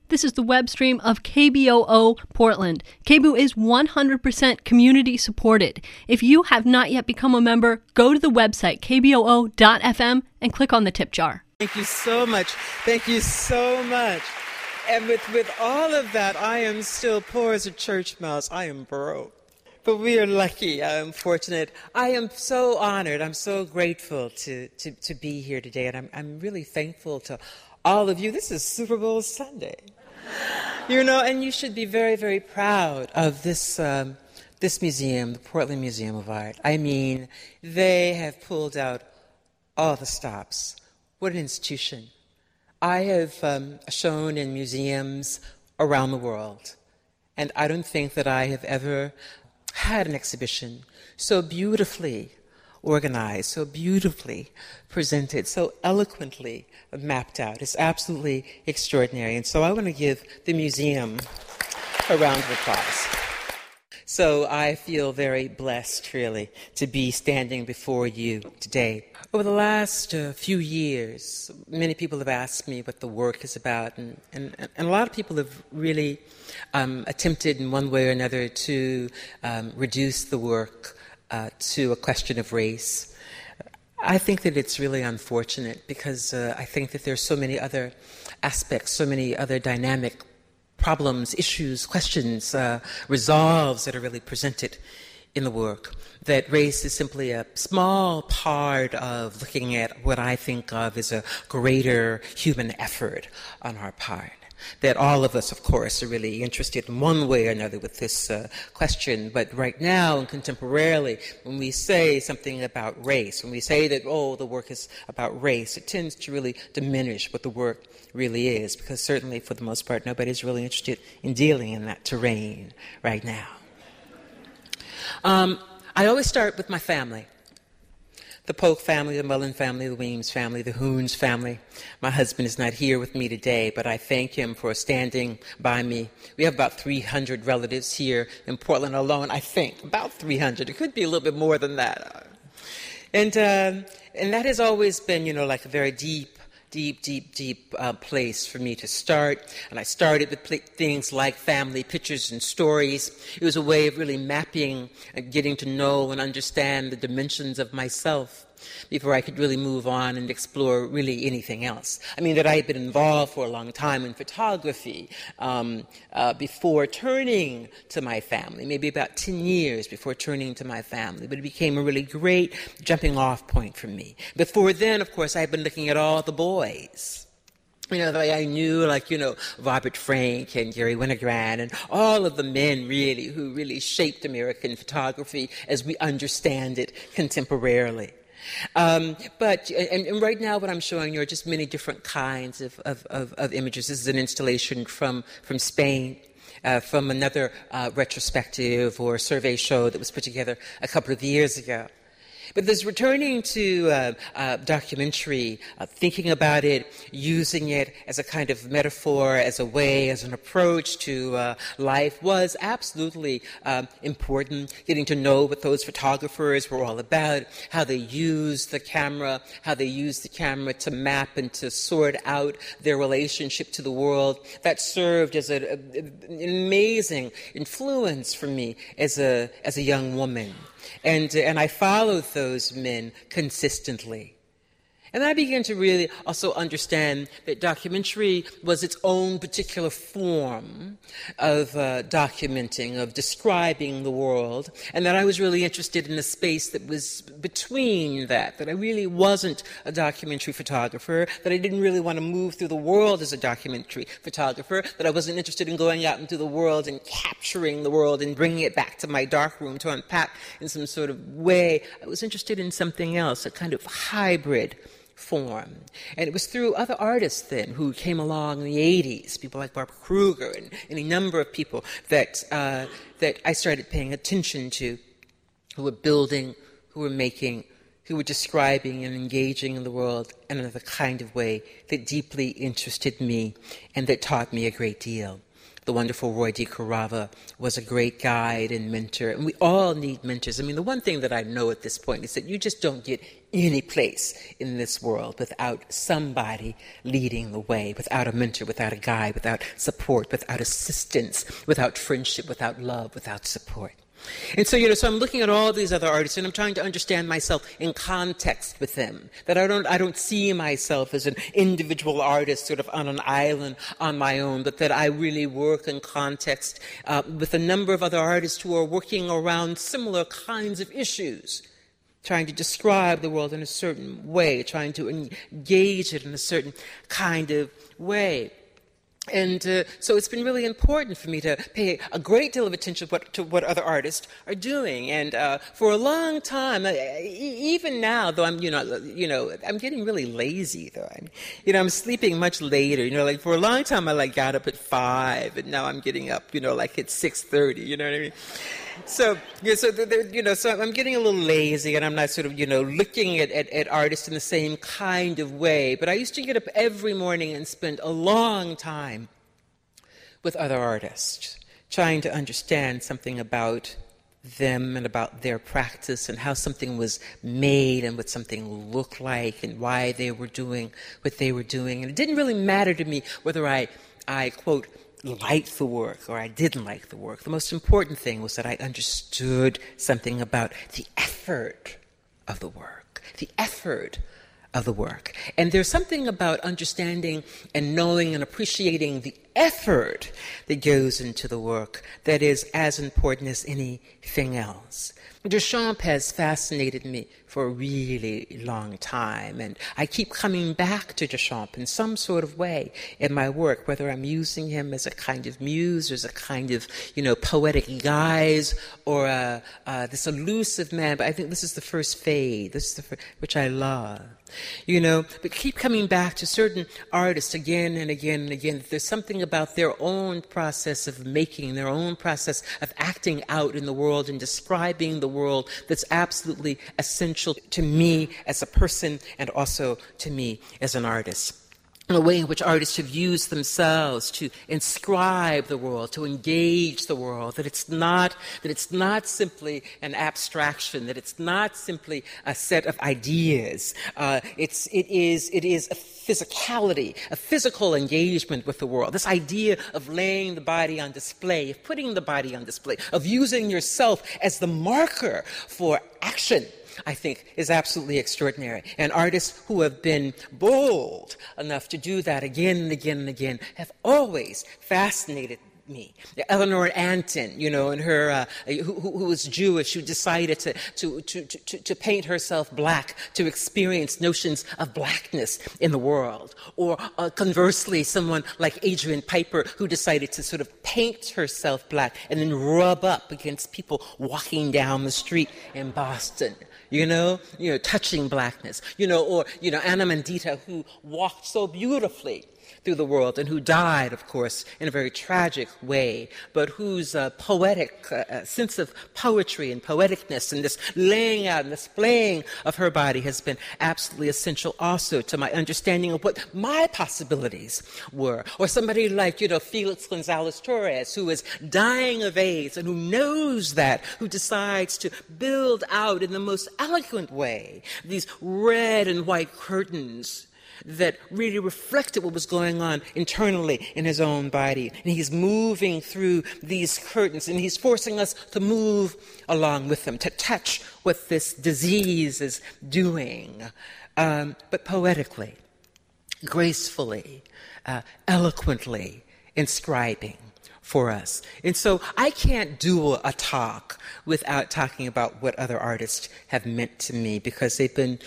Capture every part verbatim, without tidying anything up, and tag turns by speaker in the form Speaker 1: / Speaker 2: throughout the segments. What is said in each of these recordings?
Speaker 1: This is the web stream of K B O O Portland. K B O O is one hundred percent community supported. If you have not yet become a member, go to the website k b o o dot f m and click on the tip jar.
Speaker 2: Thank you so much. Thank you so much. And with, with all of that, I am still poor as a church mouse. I am broke. But we are lucky. I am fortunate. I am so honored. I'm so grateful to, to, to be here today. And I'm, I'm really thankful to all of you. This is Super Bowl Sunday. You know, and you should be very, very proud of this um, this museum, the Portland Museum of Art. I mean, they have pulled out all the stops. What an institution. I have um, shown in museums around the world, and I don't think that I have ever had an exhibition so beautifully organized, so beautifully presented, so eloquently mapped out. It's absolutely extraordinary. And so I want to give the museum a round of applause. So I feel very blessed, really, to be standing before you today. Over the last uh, few years, many people have asked me what the work is about, and, and, and a lot of people have really um, attempted in one way or another to um, reduce the work uh, to a question of race. I think that it's really unfortunate because uh, I think that there's so many other aspects, so many other dynamic problems, issues, questions, uh, resolves that are really presented in the work, that race is simply a small part of looking at what I think of as a greater human effort on our part. That all of us, of course, are really interested in one way or another with this uh, question. But right now and contemporarily, when we say something about race, when we say that, oh, the work is about race, it tends to really diminish what the work really is, because certainly, for the most part, nobody's really interested in dealing in that terrain right now. Um, I always start with my family. The Polk family, the Mullen family, the Weems family, the Hoons family. My husband is not here with me today, but I thank him for standing by me. We have about three hundred relatives here in Portland alone, I think. About three hundred. It could be a little bit more than that. And, uh, and that has always been, you know, like a very deep, deep, deep, deep uh, place for me to start. And I started with pl- things like family pictures and stories. It was a way of really mapping and getting to know and understand the dimensions of myself before I could really move on and explore really anything else. I mean, that I had been involved for a long time in photography um, uh, before turning to my family, maybe about ten years before turning to my family, but it became a really great jumping off point for me. Before then, of course, I had been looking at all the boys. You know, I knew, like, you know, Robert Frank and Gary Winogrand and all of the men, really, who really shaped American photography as we understand it contemporarily. Um, but and, and right now what I'm showing you are just many different kinds of, of, of, of images. This is an installation from, from Spain, uh, from another uh, retrospective or survey show that was put together a couple of years ago. But this returning to uh, uh, documentary, uh, thinking about it, using it as a kind of metaphor, as a way, as an approach to uh, life was absolutely um, important. Getting to know what those photographers were all about, how they used the camera, how they used the camera to map and to sort out their relationship to the world. That served as a, a, an amazing influence for me as a as a young woman. And, and I followed those men consistently. And I began to really also understand that documentary was its own particular form of uh, documenting, of describing the world, and that I was really interested in a space that was between that, that I really wasn't a documentary photographer, that I didn't really want to move through the world as a documentary photographer, that I wasn't interested in going out into the world and capturing the world and bringing it back to my darkroom to unpack in some sort of way. I was interested in something else, a kind of hybrid form. And it was through other artists then who came along in the eighties, people like Barbara Kruger and any number of people that uh, that I started paying attention to, who were building, who were making, who were describing and engaging in the world in another kind of way that deeply interested me and that taught me a great deal. the wonderful Roy DeCarava was a great guide and mentor, and we all need mentors. I mean, the one thing that I know at this point is that you just don't get any place in this world without somebody leading the way, without a mentor, without a guide, without support, without assistance, without friendship, without love, without support. And so, you know, so I'm looking at all these other artists, and I'm trying to understand myself in context with them. That I don't, I don't see myself as an individual artist, sort of on an island on my own, but that I really work in context uh, with a number of other artists who are working around similar kinds of issues, trying to describe the world in a certain way, trying to engage it in a certain kind of way. And uh, so it's been really important for me to pay a great deal of attention to what, to what other artists are doing. And uh, for a long time, uh, even now, though I'm, you know, you know, I'm getting really lazy. Though I'm, you know, I'm sleeping much later. You know, like for a long time, I like got up at five, and now I'm getting up, you know, like at six thirty. You know what I mean? So, yeah, so you know, so I'm getting a little lazy, and I'm not sort of, you know, looking at, at, at artists in the same kind of way. But I used to get up every morning and spend a long time with other artists, trying to understand something about them and about their practice and how something was made and what something looked like and why they were doing what they were doing. And it didn't really matter to me whether I, I quote, liked the work or I didn't like the work. The most important thing was that I understood something about the effort of the work, the effort of the work. And there's something about understanding and knowing and appreciating the effort that goes into the work that is as important as anything else. Duchamp has fascinated me for a really long time, and I keep coming back to Duchamp in some sort of way in my work, whether I'm using him as a kind of muse, or as a kind of, you know, poetic guise, or uh, uh, this elusive man. But I think this is the first fade, this is the first, which I love. You know, but keep coming back to certain artists again and again and again. There's something about their own process of making, their own process of acting out in the world and describing the world that's absolutely essential to me as a person and also to me as an artist. The way in which artists have used themselves to inscribe the world, to engage the world, that it's not, that it's not simply an abstraction, that it's not simply a set of ideas. Uh, it's, it is, it is a physicality, a physical engagement with the world. This idea of laying the body on display, of putting the body on display, of using yourself as the marker for action, I think, is absolutely extraordinary. And artists who have been bold enough to do that again and again and again have always fascinated me. Eleanor Antin, you know, and her, uh, who, who was Jewish, who decided to, to, to, to, to paint herself black, to experience notions of blackness in the world. Or uh, conversely, someone like Adrian Piper, who decided to sort of paint herself black and then rub up against people walking down the street in Boston. You know, you know, touching blackness. You know, or, you know, Anna Mendieta, who walked so beautifully through the world and who died, of course, in a very tragic way, but whose uh, poetic uh, sense of poetry and poeticness and this laying out and displaying of her body has been absolutely essential also to my understanding of what my possibilities were. Or somebody like, you know, Felix Gonzalez Torres, who is dying of AIDS and who knows that, who decides to build out in the most eloquent way these red and white curtains that really reflected what was going on internally in his own body. And he's moving through these curtains, and he's forcing us to move along with them, to touch what this disease is doing, um, but poetically, gracefully, uh, eloquently inscribing for us. And so I can't do a talk without talking about what other artists have meant to me, because they've been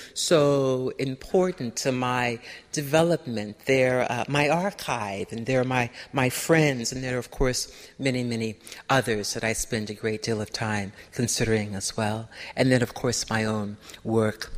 Speaker 2: so important to my development. They're uh, my archive, and they're my, my friends, and there are, of course, many, many others that I spend a great deal of time considering as well. And then, of course, my own work.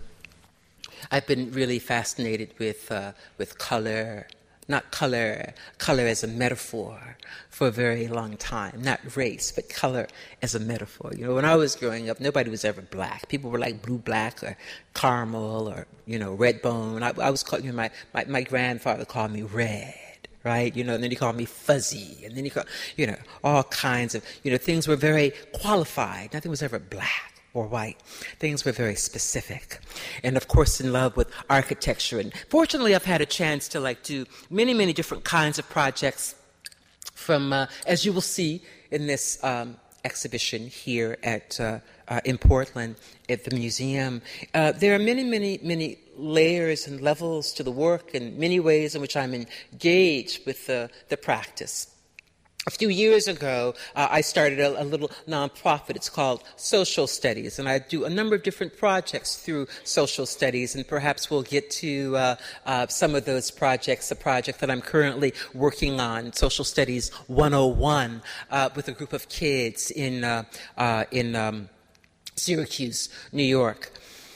Speaker 2: I've been really fascinated with uh, with color, not color, color as a metaphor for a very long time. Not race, but color as a metaphor. You know, when I was growing up, nobody was ever black. People were like blue black or caramel or, you know, red bone. I, I was called, you know, my, my, my grandfather called me red. right? You know, and then you call me fuzzy, and then you call, you know, all kinds of, you know, things were very qualified. Nothing was ever black or white. Things were very specific. And of course, in love with architecture. And fortunately, I've had a chance to like do many, many different kinds of projects from, uh, as you will see in this um, exhibition here at uh, uh, in Portland at the museum. Uh, there are many, many, many layers and levels to the work and many ways in which I'm engaged with the, the practice. A few years ago, uh, I started a, a little nonprofit. It's called Social Studies, and I do a number of different projects through social studies, and perhaps we'll get to uh, uh, some of those projects. A project that I'm currently working on, Social Studies one oh one, uh, with a group of kids in uh, uh, in um, Syracuse, New York.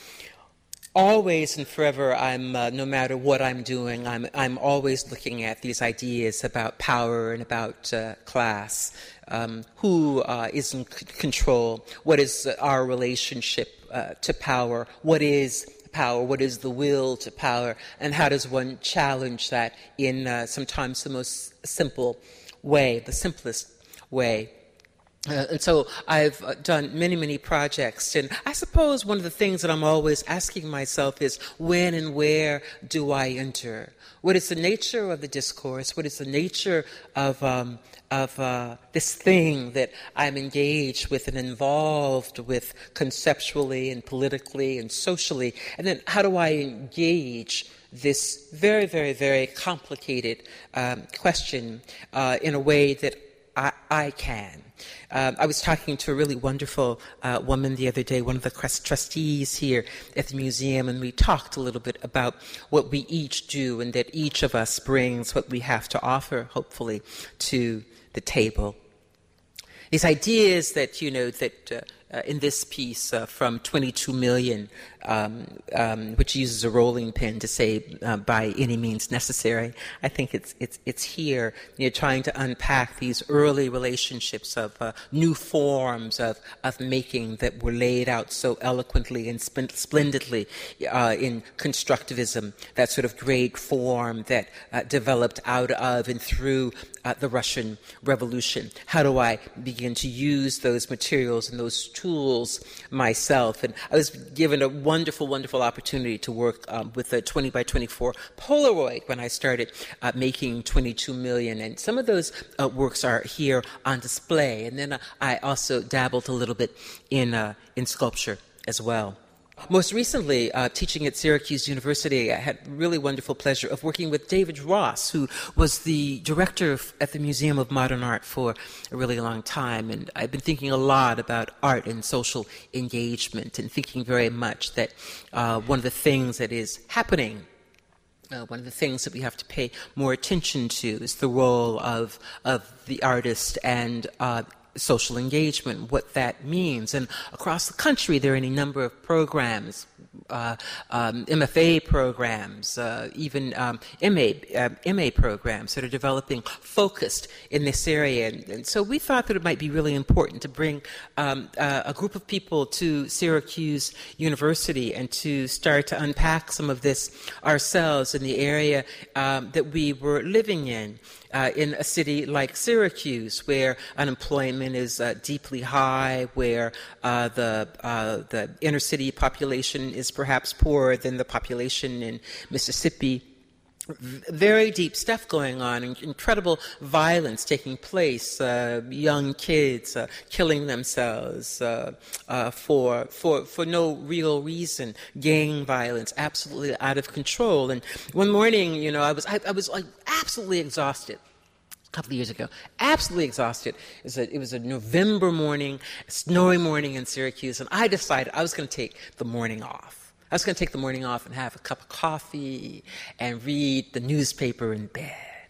Speaker 2: Always and forever, I'm uh, no matter what I'm doing, I'm I'm always looking at these ideas about power and about uh, class. Um, who uh, is in c- control? What is our relationship uh, to power? What is power? What is the will to power? And how does one challenge that in uh, sometimes the most simple way, the simplest way? Uh, and so I've uh, done many, many projects, and I suppose one of the things that I'm always asking myself is, when and where do I enter? What is the nature of the discourse? What is the nature of um, of uh, this thing that I'm engaged with and involved with conceptually and politically and socially? And then how do I engage this very, very, very complicated um, question uh, in a way that I, I can? Um, I was talking to a really wonderful uh, woman the other day, one of the trustees here at the museum, and we talked a little bit about what we each do and that each of us brings what we have to offer, hopefully, to the table. These ideas that, you know, that uh, uh, in this piece uh, from twenty-two million, um, um, which uses a rolling pin to say uh, by any means necessary, I think it's it's it's here, you know, trying to unpack these early relationships of uh, new forms of, of making that were laid out so eloquently and sp- splendidly uh, in constructivism, that sort of great form that uh, developed out of and through uh, the Russian Revolution. How do I begin to use those materials and those tools myself? And I was given a wonderful, wonderful opportunity to work um, with a twenty by twenty-four Polaroid when I started uh, making twenty-two million. And some of those uh, works are here on display. And then uh, I also dabbled a little bit in uh, in sculpture as well. Most recently, uh, teaching at Syracuse University, I had really wonderful pleasure of working with David Ross, who was the director of, at the Museum of Modern Art for a really long time. And I've been thinking a lot about art and social engagement, and thinking very much that uh, one of the things that is happening, Uh, one of the things that we have to pay more attention to, is the role of of the artist and uh, social engagement, what that means. And across the country, there are any number of programs, uh, um, M F A programs, uh, even um, M A uh, M A programs that are developing focused in this area. And, and so we thought that it might be really important to bring um, uh, a group of people to Syracuse University and to start to unpack some of this ourselves in the area um, that we were living in. Uh, in a city like Syracuse, where unemployment is uh, deeply high, where uh, the uh, the inner city population is perhaps poorer than the population in Mississippi. Very deep stuff going on, incredible violence taking place, uh, young kids uh, killing themselves uh, uh, for for for no real reason, gang violence absolutely out of control. And one morning, you know, I was I, I was like absolutely exhausted. A couple of years ago, absolutely exhausted. It was a, it was a November morning, a snowy morning in Syracuse, and I decided I was going to take the morning off. I was going to take the morning off and have a cup of coffee and read the newspaper in bed.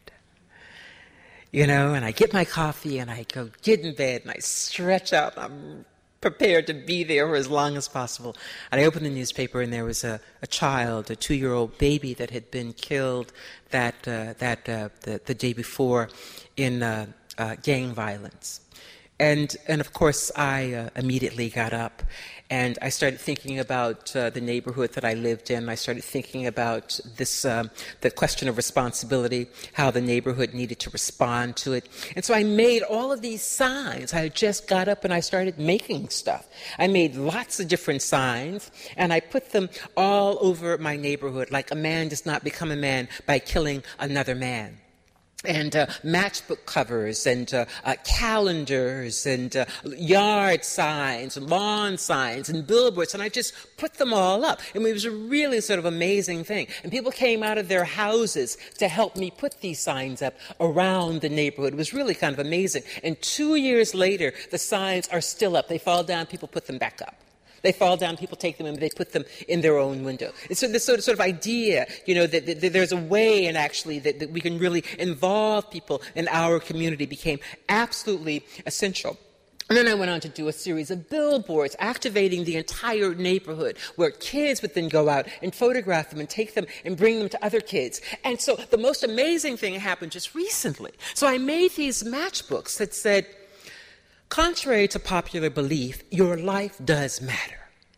Speaker 2: You know, and I get my coffee and I go get in bed and I stretch out. And I'm prepared to be there for as long as possible. And I opened the newspaper and there was a, a child, a two-year-old baby that had been killed that uh, that uh, the, the day before in uh, uh, gang violence. And, and of course, I uh, immediately got up and I started thinking about uh, the neighborhood that I lived in. I started thinking about this, um, the question of responsibility, how the neighborhood needed to respond to it. And so I made all of these signs. I just got up and I started making stuff. I made lots of different signs and I put them all over my neighborhood, like a man does not become a man by killing another man. And uh, matchbook covers and uh, uh, calendars and uh, yard signs and lawn signs and billboards, and I just put them all up. I mean, it was a really sort of amazing thing. And people came out of their houses to help me put these signs up around the neighborhood. It was really kind of amazing. And two years later, the signs are still up. They fall down, people put them back up. They fall down, people take them, and they put them in their own window. It's so this sort of, sort of idea, you know, that, that, that there's a way, and actually, that, that we can really involve people in our community became absolutely essential. And then I went on to do a series of billboards activating the entire neighborhood where kids would then go out and photograph them and take them and bring them to other kids. And so the most amazing thing happened just recently. So I made these matchbooks that said, contrary to popular belief, your life does matter.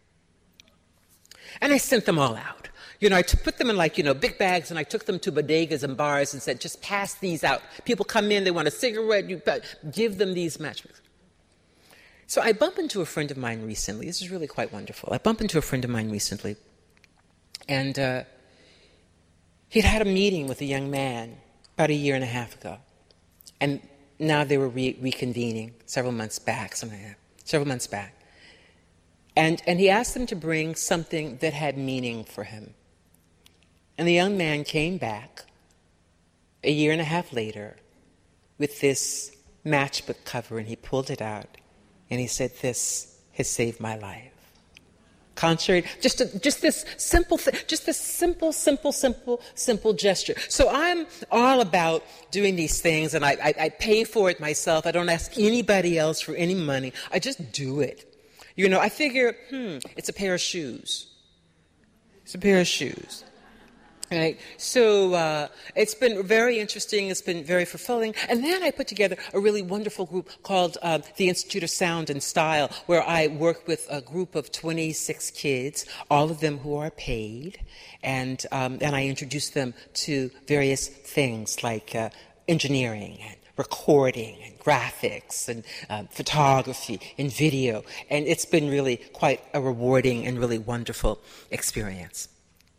Speaker 2: And I sent them all out. You know, I t- put them in like, you know, big bags, and I took them to bodegas and bars and said, just pass these out. People come in, they want a cigarette, you give them these matchbooks. So I bump into a friend of mine recently. This is really quite wonderful. I bump into a friend of mine recently, and uh, he'd had a meeting with a young man about a year and a half ago. And now they were re- reconvening several months back, something like that, several months back. And, and he asked them to bring something that had meaning for him. And the young man came back a year and a half later with this matchbook cover, and he pulled it out, and he said, "This has saved my life." Contrary, just a, just this simple thing, just this simple, simple, simple, simple gesture. So I'm all about doing these things, and I, I, I pay for it myself. I don't ask anybody else for any money. I just do it. You know, I figure, hmm, it's a pair of shoes. It's a pair of shoes. Right? So uh, it's been very interesting. It's been very fulfilling. And then I put together a really wonderful group called uh, the Institute of Sound and Style, where I work with a group of twenty-six kids, all of them who are paid, and um, and I introduce them to various things like uh, engineering and recording and graphics and uh, photography and video. And it's been really quite a rewarding and really wonderful experience.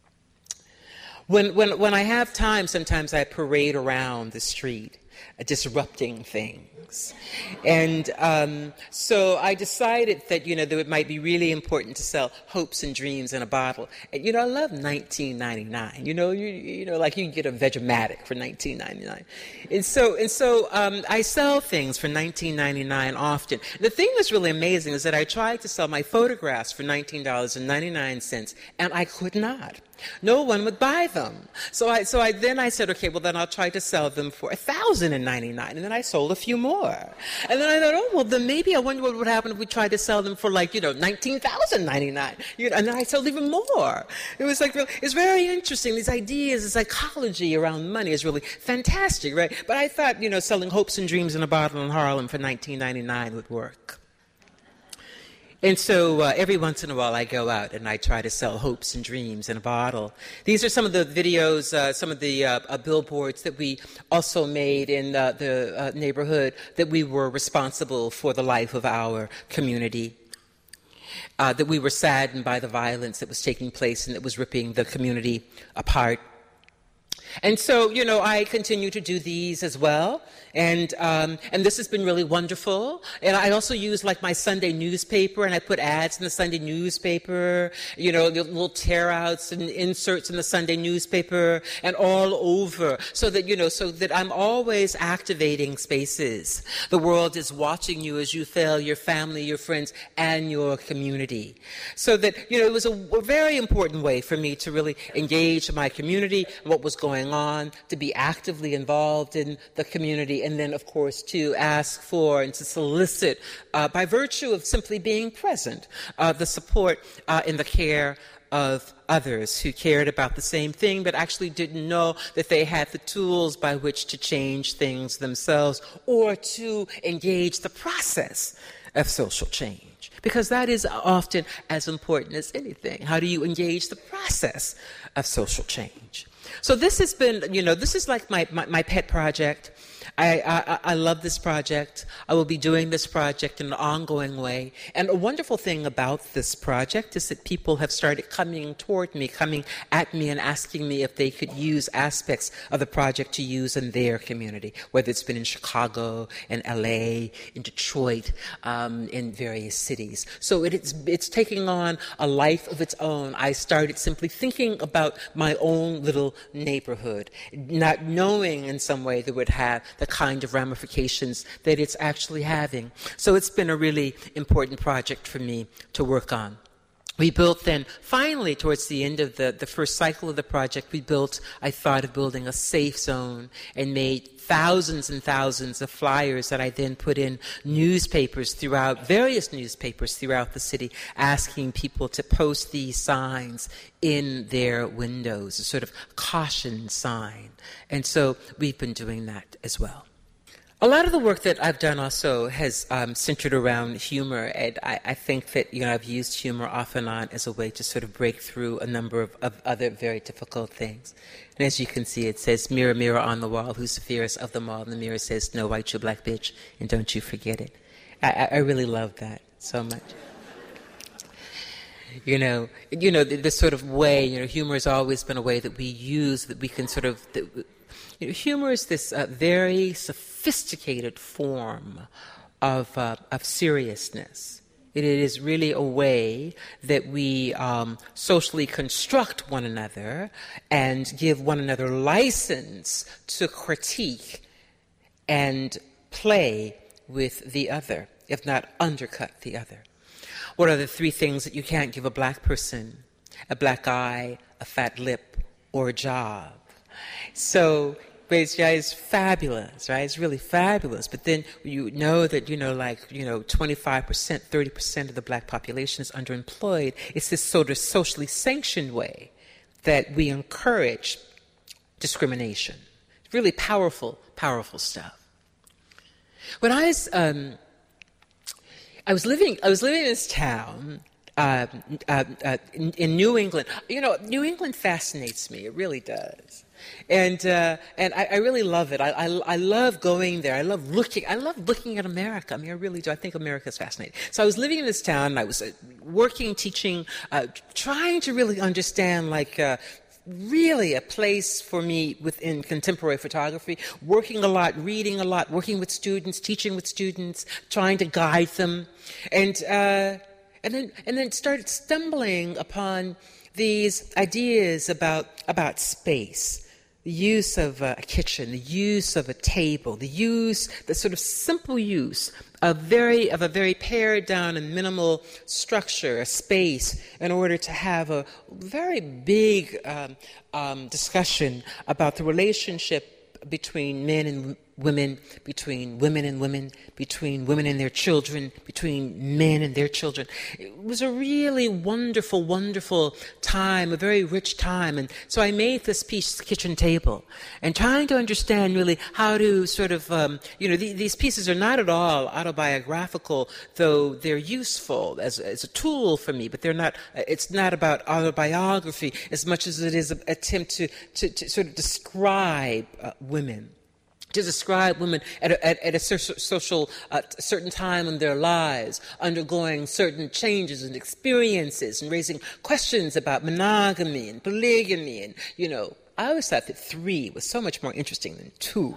Speaker 2: When, when, when I have time, sometimes I parade around the street, uh, disrupting things. And um, so I decided that, you know, that it might be really important to sell hopes and dreams in a bottle. And, you know, I love nineteen ninety-nine. You know, you, you know, like you can get a Vegematic for nineteen ninety-nine. And so, and so um, I sell things for nineteen ninety-nine often. The thing that's really amazing is that I tried to sell my photographs for nineteen ninety-nine, and I could not. No one would buy them. So I, so I, then I said, okay, well then I'll try to sell them for one thousand ninety-nine. And then I sold a few more. And then I thought, oh, well then maybe I wonder what would happen if we tried to sell them for like, you know, nineteen thousand ninety-nine. You know, and then I sold even more. It was like, it's very interesting. These ideas, the psychology around money is really fantastic, right? But I thought, you know, selling hopes and dreams in a bottle in Harlem for nineteen ninety-nine would work. And so uh, every once in a while I go out and I try to sell hopes and dreams in a bottle. These are some of the videos, uh, some of the uh, uh, billboards that we also made in uh, the uh, neighborhood that we were responsible for the life of our community. Uh, that we were saddened by the violence that was taking place and that was ripping the community apart. And so, you know, I continue to do these as well. And um, and this has been really wonderful. And I also use, like, my Sunday newspaper, and I put ads in the Sunday newspaper, you know, little tear-outs and inserts in the Sunday newspaper and all over, so that, you know, so that I'm always activating spaces. The world is watching you as you fail your family, your friends, and your community. So that, you know, it was a, a very important way for me to really engage my community, what was going on, to be actively involved in the community, and then, of course, to ask for and to solicit, uh, by virtue of simply being present, uh, the support uh, and the care of others who cared about the same thing but actually didn't know that they had the tools by which to change things themselves or to engage the process of social change. Because that is often as important as anything. How do you engage the process of social change? So this has been, you know, this is like my, my, my pet project. I, I, I love this project. I will be doing this project in an ongoing way. And a wonderful thing about this project is that people have started coming toward me, coming at me and asking me if they could use aspects of the project to use in their community, whether it's been in Chicago, in L A, in Detroit, um, in various cities. So it, it's, it's taking on a life of its own. I started simply thinking about my own little neighborhood, not knowing in some way that it would have the kind of ramifications that it's actually having. So it's been a really important project for me to work on. We built then, finally, towards the end of the, the first cycle of the project, we built, I thought of building a safe zone and made thousands and thousands of flyers that I then put in newspapers throughout, various newspapers throughout the city, asking people to post these signs in their windows, a sort of caution sign. And so we've been doing that as well. A lot of the work that I've done also has um, centered around humor, and I, I think that, you know, I've used humor off and on as a way to sort of break through a number of, of other very difficult things. And as you can see, it says, "Mirror, mirror on the wall, who's the fairest of them all?" And the mirror says, "No, white, you black bitch, and don't you forget it." I, I really love that so much. You know, you know, this sort of way, you know, humor has always been a way that we use, that we can sort of, that, you know, humor is this uh, very sophisticated form of, uh, of seriousness. It is really a way that we um, socially construct one another and give one another license to critique and play with the other, if not undercut the other. What are the three things that you can't give a black person? A black eye, a fat lip, or a job. So, yeah, it's fabulous, right? It's really fabulous. But then you know that, you know, like, you know, twenty-five percent, thirty percent of the black population is underemployed. It's this sort of socially sanctioned way that we encourage discrimination. It's really powerful, powerful stuff. When I was... Um, I was living. I was living in this town uh, uh, uh, in, in New England. You know, New England fascinates me. It really does, and uh, and I, I really love it. I, I I love going there. I love looking. I love looking at America. I mean, I really do. I think America is fascinating. So I was living in this town. And I was uh, working, teaching, uh, trying to really understand, like. Uh, really a place for me within contemporary photography, working a lot, reading a lot, working with students, teaching with students, trying to guide them, and uh, and then and then started stumbling upon these ideas about about space. The use of a kitchen, the use of a table, the use, the sort of simple use of very of a very pared down and minimal structure, a space, in order to have a very big um, um, discussion about the relationship between men and women, between women and women, between women and their children, between men and their children. It was a really wonderful, wonderful time, a very rich time. And so I made this piece, Kitchen Table, and trying to understand really how to sort of, um, you know, the, these pieces are not at all autobiographical, though they're useful as, as a tool for me, but they're not, it's not about autobiography as much as it is an attempt to, to, to sort of describe uh, women. To describe women at a, at, at a social, uh, certain time in their lives, undergoing certain changes and experiences and raising questions about monogamy and polygamy. And, you know, I always thought that three was so much more interesting than two.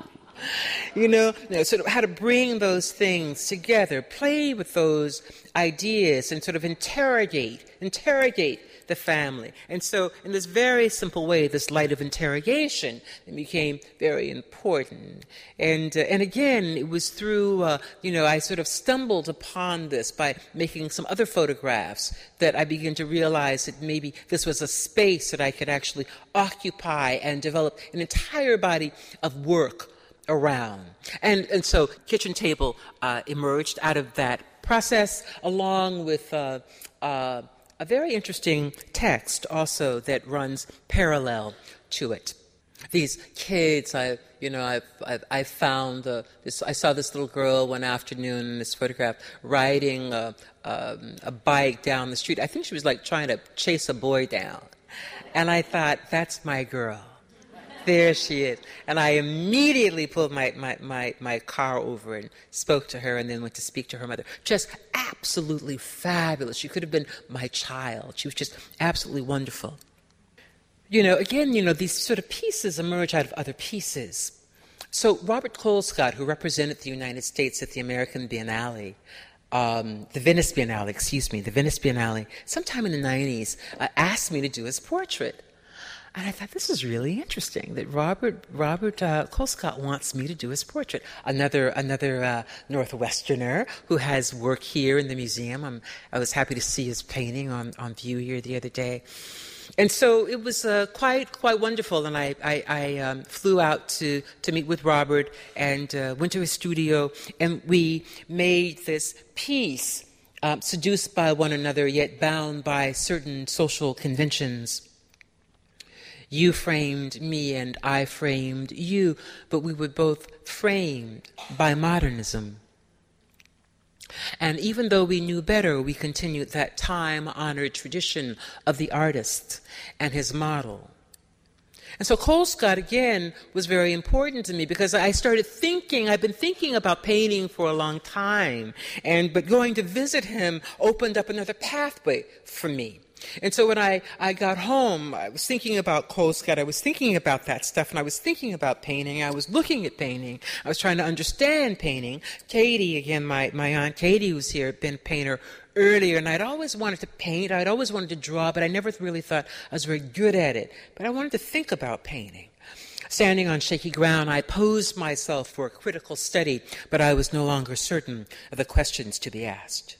Speaker 2: You know, you know, sort of how to bring those things together, play with those ideas and sort of interrogate, interrogate the family. And so in this very simple way, this light of interrogation became very important. And uh, and again, it was through, uh, you know, I sort of stumbled upon this by making some other photographs that I began to realize that maybe this was a space that I could actually occupy and develop an entire body of work around. And, and so Kitchen Table uh, emerged out of that process, along with uh, uh, a very interesting text also that runs parallel to it. These kids, I, you know, I've, I've, I found uh, this. I saw this little girl one afternoon in this photograph riding a, um, a bike down the street. I think she was like trying to chase a boy down, and I thought, that's my girl. There she is. And I immediately pulled my, my, my, my car over and spoke to her, and then went to speak to her mother. Just absolutely fabulous. She could have been my child. She was just absolutely wonderful. You know, again, you know, these sort of pieces emerge out of other pieces. So Robert Colescott, who represented the United States at the American Biennale, um, the Venice Biennale, excuse me, the Venice Biennale, sometime in the nineties, uh, asked me to do his portrait. And I thought, this is really interesting that Robert Robert uh, Colescott wants me to do his portrait. Another another uh, Northwesterner who has work here in the museum. I'm, I was happy to see his painting on, on view here the other day. And so it was uh, quite quite wonderful, and I, I, I um, flew out to, to meet with Robert and uh, went to his studio, and we made this piece, um, seduced by one another, yet bound by certain social conventions. You framed me and I framed you, but we were both framed by modernism. And even though we knew better, we continued that time-honored tradition of the artist and his model. And so Colescott, again, was very important to me because I started thinking, I've been thinking about painting for a long time, and but going to visit him opened up another pathway for me. And so when I, I got home, I was thinking about Colescott, I was thinking about that stuff, and I was thinking about painting, I was looking at painting, I was trying to understand painting. Katie, again, my, my Aunt Katie, who's here, had been a painter earlier, and I'd always wanted to paint, I'd always wanted to draw, but I never really thought I was very good at it. But I wanted to think about painting. Standing on shaky ground, I posed myself for a critical study, but I was no longer certain of the questions to be asked.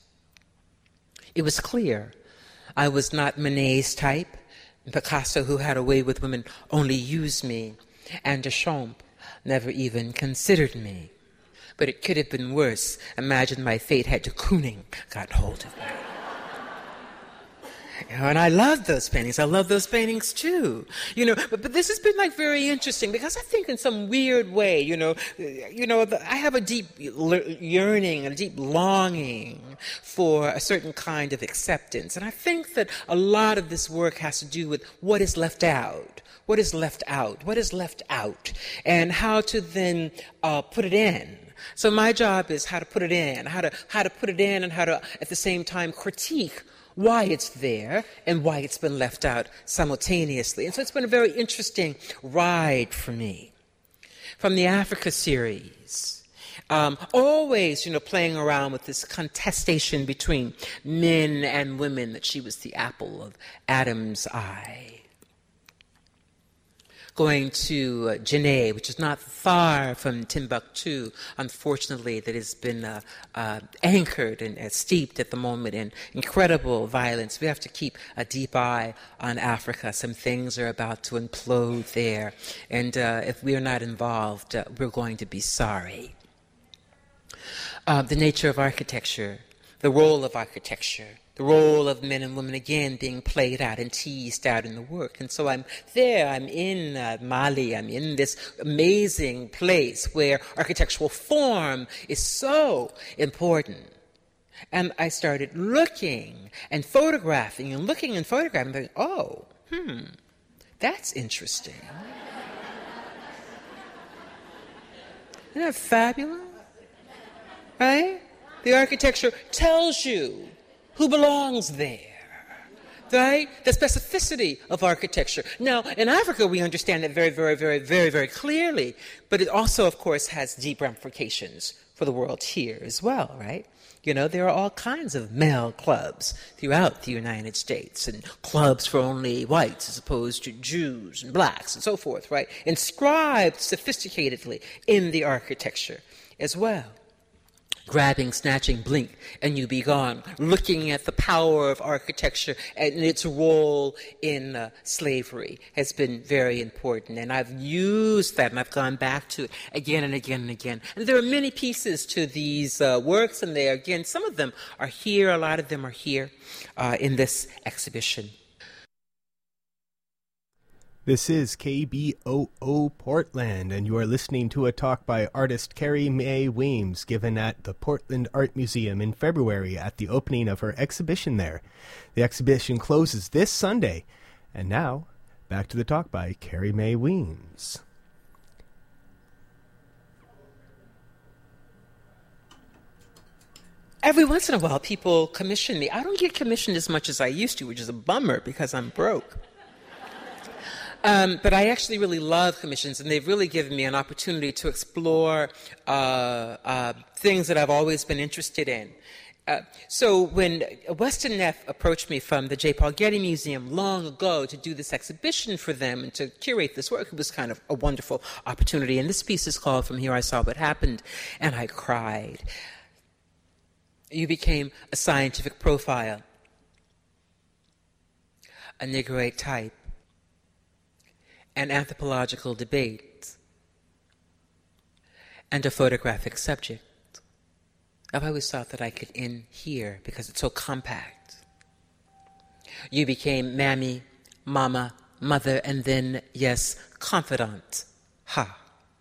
Speaker 2: It was clear I was not Manet's type. Picasso, who had a way with women, only used me, and Duchamp never even considered me. But it could have been worse. Imagine my fate had de Kooning got hold of me. You know, and I love those paintings. I love those paintings too. You know, but, but this has been like very interesting because I think in some weird way, you know, you know, the, I have a deep yearning, a deep longing for a certain kind of acceptance. And I think that a lot of this work has to do with what is left out. What is left out? What is left out? And how to then uh, put it in. So my job is how to put it in, how to how to put it in and how to, at the same time, critique why it's there and why it's been left out simultaneously. And so it's been a very interesting ride for me. From the Africa series, um, always, you know, playing around with this contestation between men and women, that she was the apple of Adam's eye. Going to uh, Janneh, which is not far from Timbuktu, unfortunately, that has been uh, uh, anchored and uh, steeped at the moment in incredible violence. We have to keep a deep eye on Africa. Some things are about to implode there. And uh, if we are not involved, uh, we're going to be sorry. Uh, the nature of architecture, the role of architecture, the role of men and women, again, being played out and teased out in the work. And so I'm there, I'm in uh, Mali, I'm in this amazing place where architectural form is so important. And I started looking and photographing and looking and photographing and thinking, oh, hmm, that's interesting. Isn't that fabulous? Right? The architecture tells you who belongs there, right? The specificity of architecture. Now, in Africa, we understand it very, very, very, very, very clearly, but it also, of course, has deep ramifications for the world here as well, right? You know, there are all kinds of male clubs throughout the United States, and clubs for only whites as opposed to Jews and blacks and so forth, right? Inscribed sophisticatedly in the architecture as well. grabbing, snatching, blink, and you be gone, looking at the power of architecture and its role in uh, slavery has been very important. And I've used that, and I've gone back to it again and again and again. And there are many pieces to these uh, works, and they, again, some of them are here, a lot of them are here uh, in this exhibition.
Speaker 3: This is K B O O Portland, and you are listening to a talk by artist Carrie Mae Weems given at the Portland Art Museum in February at the opening of her exhibition there. The exhibition closes this Sunday. And now, back to the talk by Carrie Mae Weems.
Speaker 2: Every once in a while, people commission me. I don't get commissioned as much as I used to, which is a bummer because I'm broke. Um, but I actually really love commissions, and they've really given me an opportunity to explore uh, uh, things that I've always been interested in. Uh, so when Weston Neff approached me from the J. Paul Getty Museum long ago to do this exhibition for them and to curate this work, it was kind of a wonderful opportunity. And this piece is called From Here I Saw What Happened, and I cried. You became a scientific profile, a Negroid type, an anthropological debate, and a photographic subject. I've always thought that I could end here because it's so compact. You became mammy, mama, mother, and then, yes, confidant. Ha.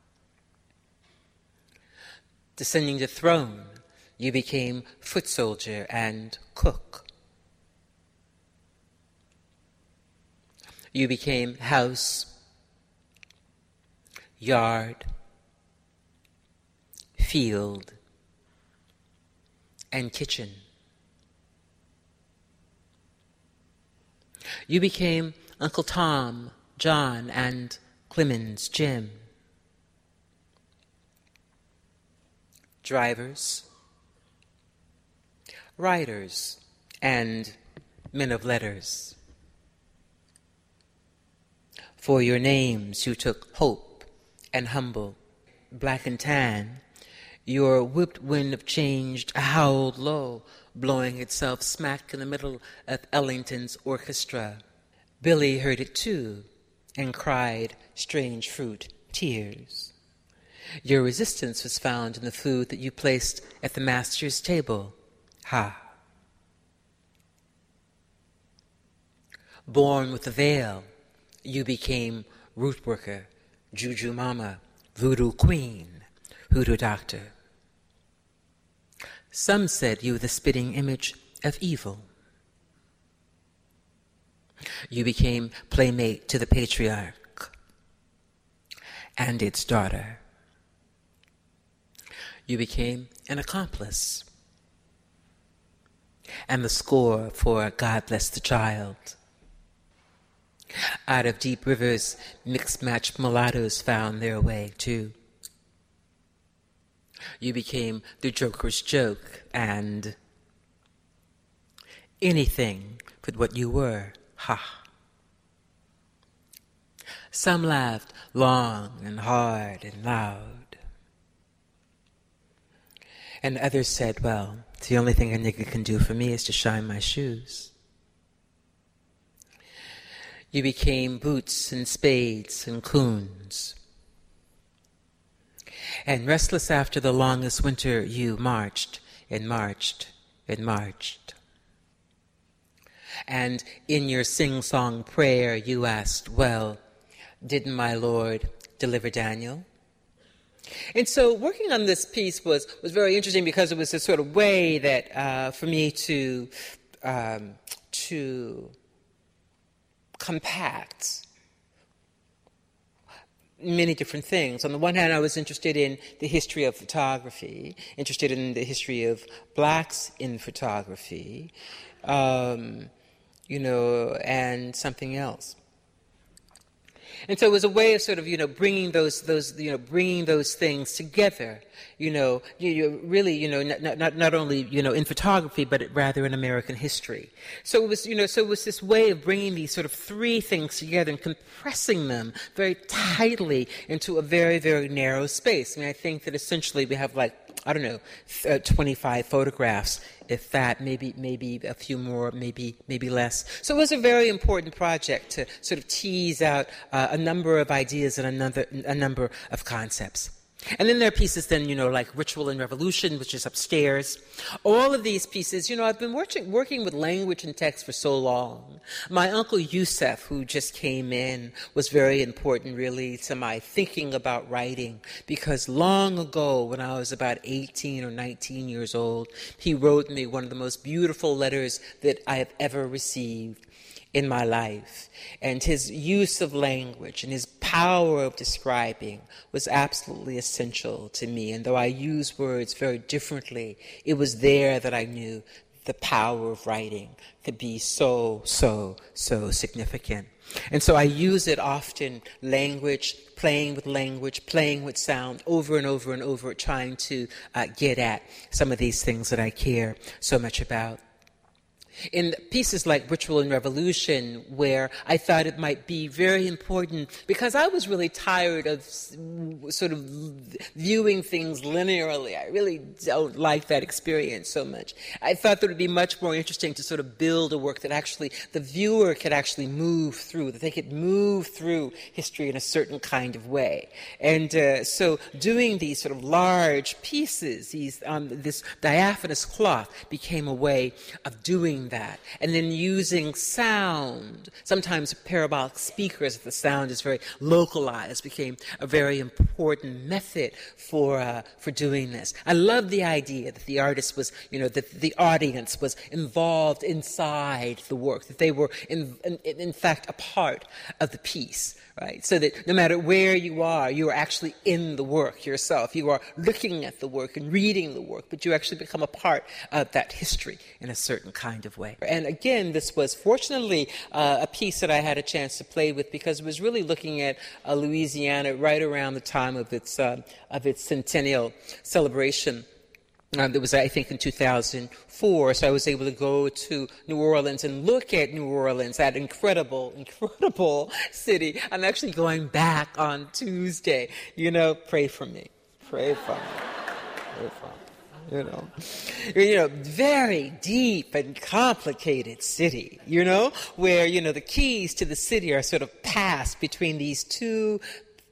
Speaker 2: Descending the throne, you became foot soldier and cook. You became house, yard, field, and kitchen. You became Uncle Tom, John, and Clemens, Jim. Drivers, writers, and men of letters. For your names you took Hope and Humble, Black and Tan. Your whipped wind of change howled low, blowing itself smack in the middle of Ellington's orchestra. Billy heard it too, and cried strange fruit tears. Your resistance was found in the food that you placed at the master's table. Ha! Born with a veil, you became root worker, juju mama, voodoo queen, hoodoo doctor. Some said you were the spitting image of evil. You became playmate to the patriarch and its daughter. You became an accomplice and the score for God Bless the Child. Out of deep rivers, mixed-matched mulattoes found their way, too. You became the Joker's joke and anything but what you were. Ha! Some laughed long and hard and loud. And others said, well, the only thing a nigger can do for me is to shine my shoes. You became boots and spades and coons. And restless after the longest winter, you marched and marched and marched. And in your sing-song prayer, you asked, well, didn't my Lord deliver Daniel? And so working on this piece was, was very interesting because it was a sort of way that uh, for me to um, to compact many different things. On the one hand, I was interested in the history of photography, interested in the history of blacks in photography, um, you know, and something else. And so it was a way of sort of, you know, bringing those, those, you know, bringing those things together, you know, you, you really, you know, not, not, not only, you know, in photography, but rather in American history. So it was, you know, so it was this way of bringing these sort of three things together and compressing them very tightly into a very, very narrow space. I mean, I think that essentially we have like I don't know, uh, twenty-five photographs, if that, maybe maybe a few more, maybe maybe less. So it was a very important project to sort of tease out uh, a number of ideas and another, a number of concepts. And then there are pieces then, you know, like Ritual and Revolution, which is upstairs. All of these pieces, you know, I've been working, working with language and text for so long. My uncle Yusef, who just came in, was very important, really, to my thinking about writing. Because long ago, when I was about eighteen or nineteen years old, he wrote me one of the most beautiful letters that I have ever received in my life. And his use of language and his power of describing was absolutely essential to me. And though I use words very differently, it was there that I knew the power of writing could be so, so, so significant. And so I use it often, language, playing with language, playing with sound, over and over and over, trying to uh, get at some of these things that I care so much about. In pieces like Ritual and Revolution, where I thought it might be very important, because I was really tired of sort of viewing things linearly. I really don't like that experience so much. I thought that it would be much more interesting to sort of build a work that actually the viewer could actually move through, that they could move through history in a certain kind of way. And uh, so doing these sort of large pieces, these um, this diaphanous cloth became a way of doing that. And then using sound, sometimes parabolic speakers, if the sound is very localized, became a very important method for uh, for doing this. I love the idea that the artist was, you know, that the audience was involved inside the work, that they were in, in, in fact a part of the piece, right? So that no matter where you are, you are actually in the work yourself. You are looking at the work and reading the work, but you actually become a part of that history in a certain kind of way. And again, this was fortunately uh, a piece that I had a chance to play with, because it was really looking at uh, Louisiana right around the time of its uh, of its centennial celebration. Um, it was, I think, in two thousand four, so I was able to go to New Orleans and look at New Orleans, that incredible, incredible city. I'm actually going back on Tuesday. You know, pray for me. Pray for me. Pray for me. You know, you know, very deep and complicated city, you know, where, you know, the keys to the city are sort of passed between these two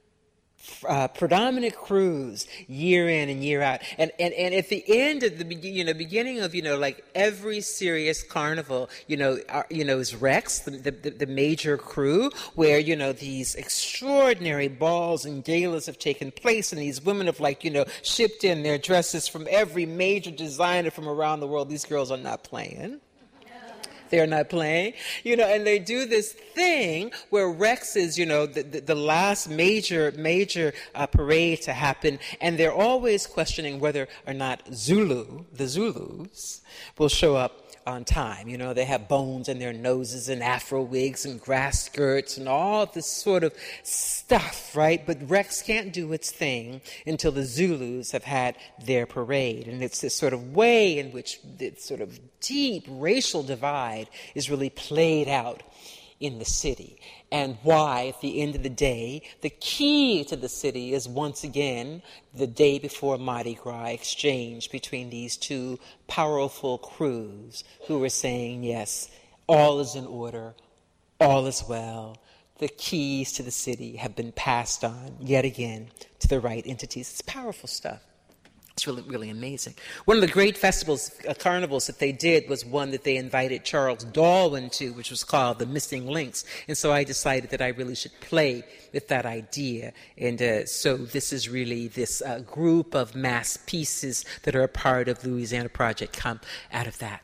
Speaker 2: Uh, predominant crews year in and year out, and and and at the end of the you know beginning of you know like every serious carnival, you know are, you know is Rex, the, the the major crew, where you know these extraordinary balls and galas have taken place, and these women have like you know shipped in their dresses from every major designer from around the world. These girls are not playing. They're not playing, you know, and they do this thing where Rex is, you know, the, the, the last major, major uh, parade to happen, and they're always questioning whether or not Zulu, the Zulus, will show up on time. You know, they have bones in their noses and afro wigs and grass skirts and all this sort of stuff, right? But Rex can't do its thing until the Zulus have had their parade. And it's this sort of way in which this sort of deep racial divide is really played out in the city, and why, at the end of the day, the key to the city is once again the day before Mardi Gras exchange between these two powerful crews who were saying, yes, all is in order, all is well. The keys to the city have been passed on yet again to the right entities. It's powerful stuff. It's really, really amazing. One of the great festivals, uh, carnivals that they did was one that they invited Charles Darwin to, which was called The Missing Links. And so I decided that I really should play with that idea. And uh, so this is really this uh, group of mass pieces that are a part of Louisiana Project come out of that.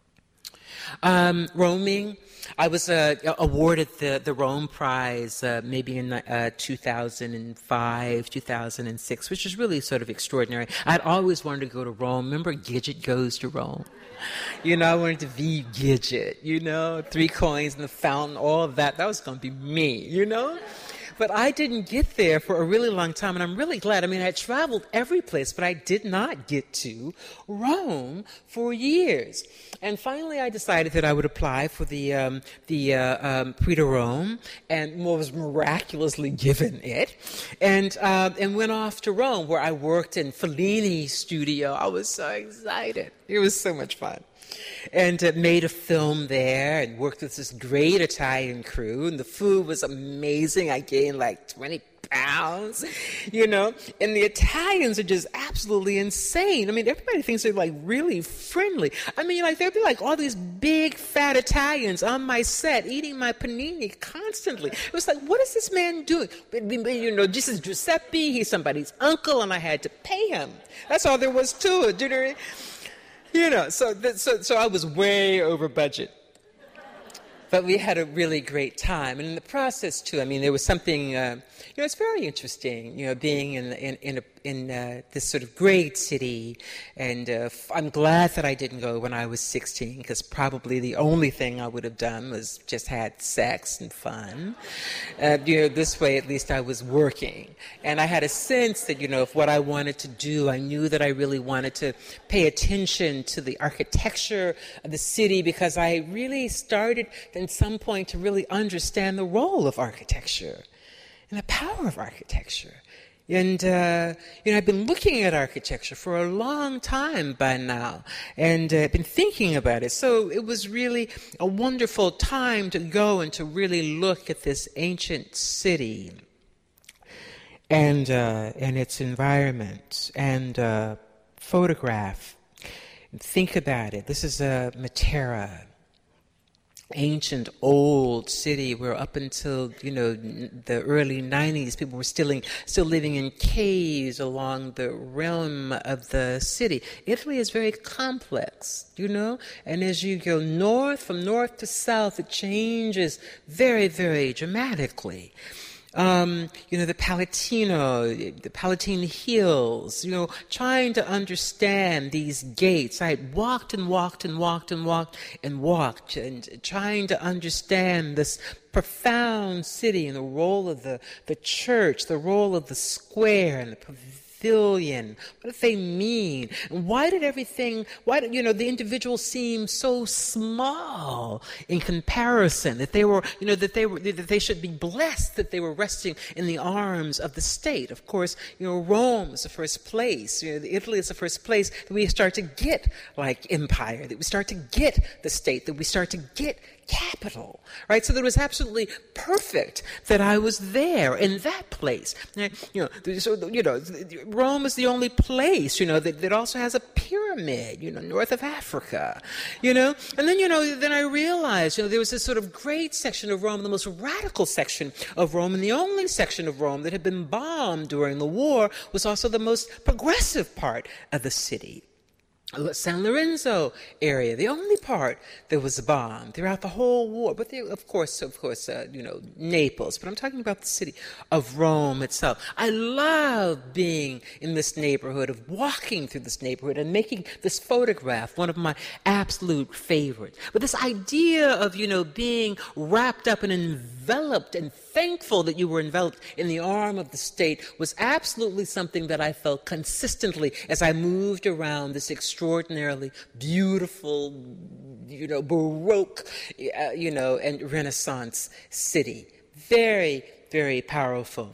Speaker 2: Um, roaming. I was uh, awarded the, the Rome Prize uh, maybe in uh, two thousand five, two thousand six, which is really sort of extraordinary. I'd always wanted to go to Rome. Remember Gidget Goes to Rome? You know, I wanted to be Gidget, you know, three coins in the fountain, all of that. That was going to be me, you know? But I didn't get there for a really long time, and I'm really glad. I mean, I traveled every place, but I did not get to Rome for years. And finally, I decided that I would apply for the um, the uh, um, Prix de Rome, and was miraculously given it, and uh, and went off to Rome, where I worked in Fellini's studio. I was so excited. It was so much fun. And uh, made a film there and worked with this great Italian crew, and the food was amazing. I gained like twenty pounds, you know, and the Italians are just absolutely insane. I mean, everybody thinks they're like really friendly. I mean, like there'd be like all these big fat Italians on my set eating my panini constantly. It was like, what is this man doing? But, you know, this is Giuseppe, he's somebody's uncle, and I had to pay him. That's all there was to it. You know, you know so, th- so, so I was way over budget. But we had a really great time. And in the process, too, I mean, there was something, uh, you know, it's very interesting, you know, being in in in, a, in uh, this sort of great city. And uh, f- I'm glad that I didn't go when I was sixteen, because probably the only thing I would have done was just had sex and fun. Uh, you know, this way, at least I was working. And I had a sense that, you know, if what I wanted to do, I knew that I really wanted to pay attention to the architecture of the city, because I really started at some point to really understand the role of architecture and the power of architecture. And, uh, you know, I've been looking at architecture for a long time by now, and uh, been thinking about it. So it was really a wonderful time to go and to really look at this ancient city and, uh, and its environment, and uh, photograph and think about it. This is uh, Matera. Ancient, old city where up until, you know, the early nineties, people were still, in, still living in caves along the rim of the city. Italy is very complex, you know, and as you go north, from north to south, it changes very, very dramatically. Um, you know, the Palatino, the Palatine Hills, you know, trying to understand these gates. I had walked and walked and walked and walked and walked and trying to understand this profound city and the role of the, the church, the role of the square and the pavilion. What did they mean? And why did everything, why did, you know, the individuals seem so small in comparison, that they were, you know, that they were, that they should be blessed that they were resting in the arms of the state. Of course, you know, Rome is the first place, you know, Italy is the first place that we start to get like empire, that we start to get the state, that we start to get capital, right? So that it was absolutely perfect that I was there in that place. You know, so, you know, Rome is the only place, you know, that, that also has a pyramid, you know, north of Africa, you know. And then, you know, then I realized, you know, there was this sort of great section of Rome, the most radical section of Rome, and the only section of Rome that had been bombed during the war was also the most progressive part of the city. San Lorenzo area, the only part that was bombed throughout the whole war. But there, of course, of course, uh, you know, Naples. But I'm talking about the city of Rome itself. I love being in this neighborhood, of walking through this neighborhood and making this photograph one of my absolute favorites. But this idea of, you know, being wrapped up and enveloped and thankful that you were enveloped in the arm of the state was absolutely something that I felt consistently as I moved around this extraordinarily beautiful, you know, Baroque, uh, you know, and Renaissance city. Very, very powerful.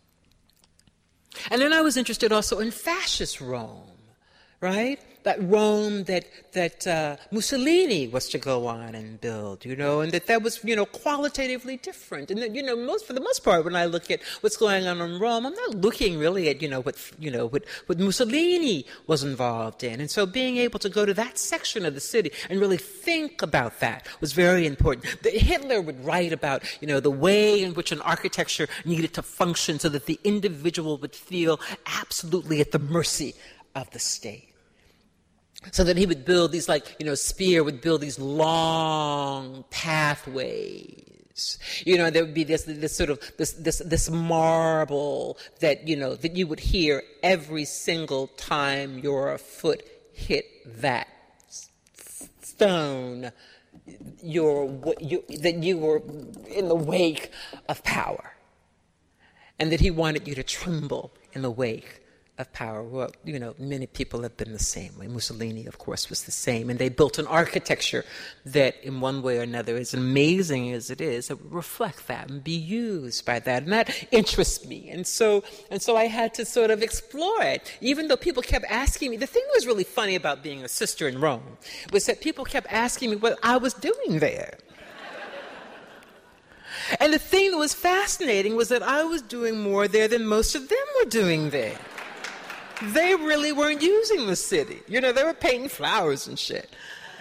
Speaker 2: And then I was interested also in fascist Rome, right? That Rome that that uh, Mussolini was to go on and build, you know, and that that was, you know, qualitatively different. And that, you know, most for the most part, when I look at what's going on in Rome, I'm not looking really at, you know, what you know what what Mussolini was involved in. And so, being able to go to that section of the city and really think about that was very important. The, Hitler would write about, you know, the way in which an architecture needed to function so that the individual would feel absolutely at the mercy of the state. So that he would build these, like, you know, Speer would build these long pathways. You know, there would be this, this sort of, this, this, this marble that, you know, that you would hear every single time your foot hit that stone, your, you, that you were in the wake of power. and that he wanted you to tremble in the wake of power. Well, you know, many people have been the same way. Mussolini, of course, was the same. And they built an architecture that, in one way or another, as amazing as it is, it would reflect that and be used by that. And that interests me. And so, and so I had to sort of explore it, even though people kept asking me. The thing that was really funny about being a sister in Rome was that people kept asking me what I was doing there. And the thing that was fascinating was that I was doing more there than most of them were doing there. They really weren't using the city. You know, they were painting flowers and shit.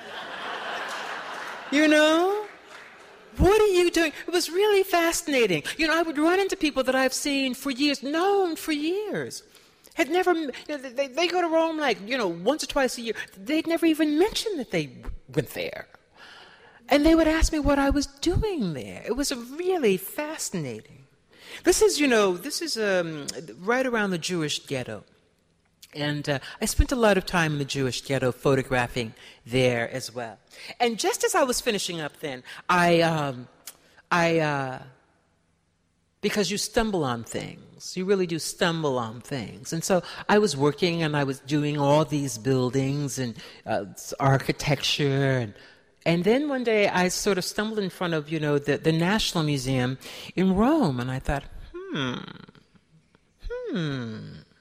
Speaker 2: You know? What are you doing? It was really fascinating. You know, I would run into people that I've seen for years, known for years. Had never, you know, they, they go to Rome like, you know, once or twice a year. They'd never even mentioned that they went there. And they would ask me what I was doing there. It was really fascinating. This is, you know, this is um, right around the Jewish ghetto. And uh, I spent a lot of time in the Jewish ghetto photographing there as well. And just as I was finishing up then, I, um, I, uh, because you stumble on things, you really do stumble on things. And so I was working and I was doing all these buildings and uh, architecture. And, and then one day I sort of stumbled in front of, you know, the, the National Museum in Rome. And I thought, hmm, hmm.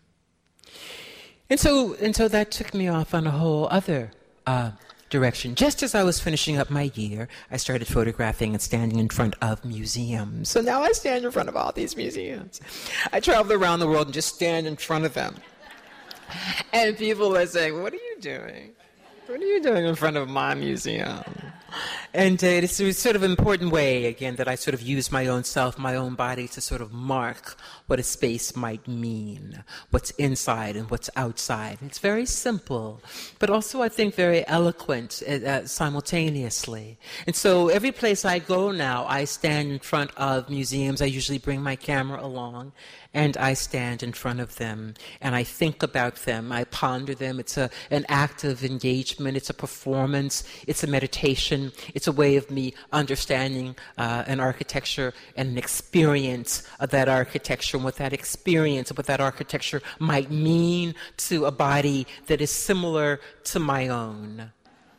Speaker 2: And so, and so that took me off on a whole other uh, direction. Just as I was finishing up my year, I started photographing and standing in front of museums. So now I stand in front of all these museums. I travel around the world and just stand in front of them. And people are saying, what are you doing? What are you doing in front of my museum? And uh, it's a sort of important way, again, that I sort of use my own self, my own body to sort of mark what a space might mean, what's inside and what's outside. It's very simple, but also I think very eloquent uh, simultaneously. And so every place I go now, I stand in front of museums. I usually bring my camera along, and I stand in front of them, and I think about them. I ponder them. It's a, an act of engagement. It's a performance. It's a meditation. It's a way of me understanding uh, an architecture and an experience of that architecture, and what that experience, what that architecture might mean to a body that is similar to my own.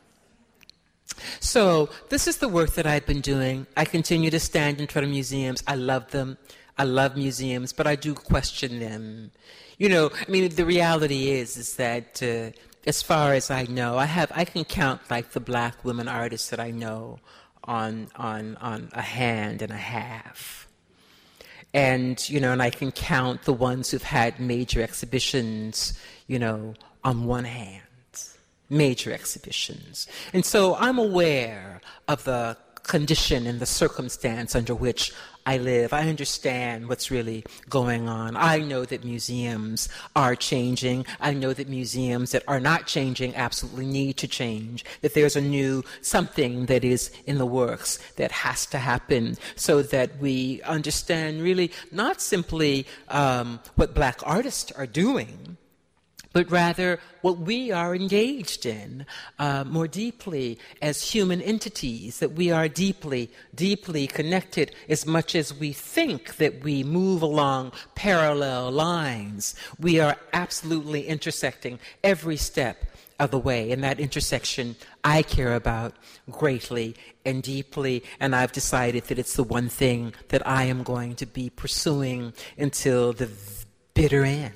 Speaker 2: So this is the work that I've been doing. I continue to stand in front of museums. I love them. I love museums, but I do question them. You know, I mean, the reality is, is that uh, as far as I know, I have, I can count like the black women artists that I know on, on, on a hand and a half. And, you know, and I can count the ones who've had major exhibitions, you know, on one hand, major exhibitions. And so I'm aware of the condition and the circumstance under which I live. I understand what's really going on. I know that museums are changing. I know that museums that are not changing absolutely need to change, that there's a new something that is in the works that has to happen so that we understand really not simply um, what black artists are doing, but rather what we are engaged in uh, more deeply as human entities, that we are deeply, deeply connected as much as we think that we move along parallel lines. We are absolutely intersecting every step of the way, and that intersection I care about greatly and deeply, and I've decided that it's the one thing that I am going to be pursuing until the bitter end.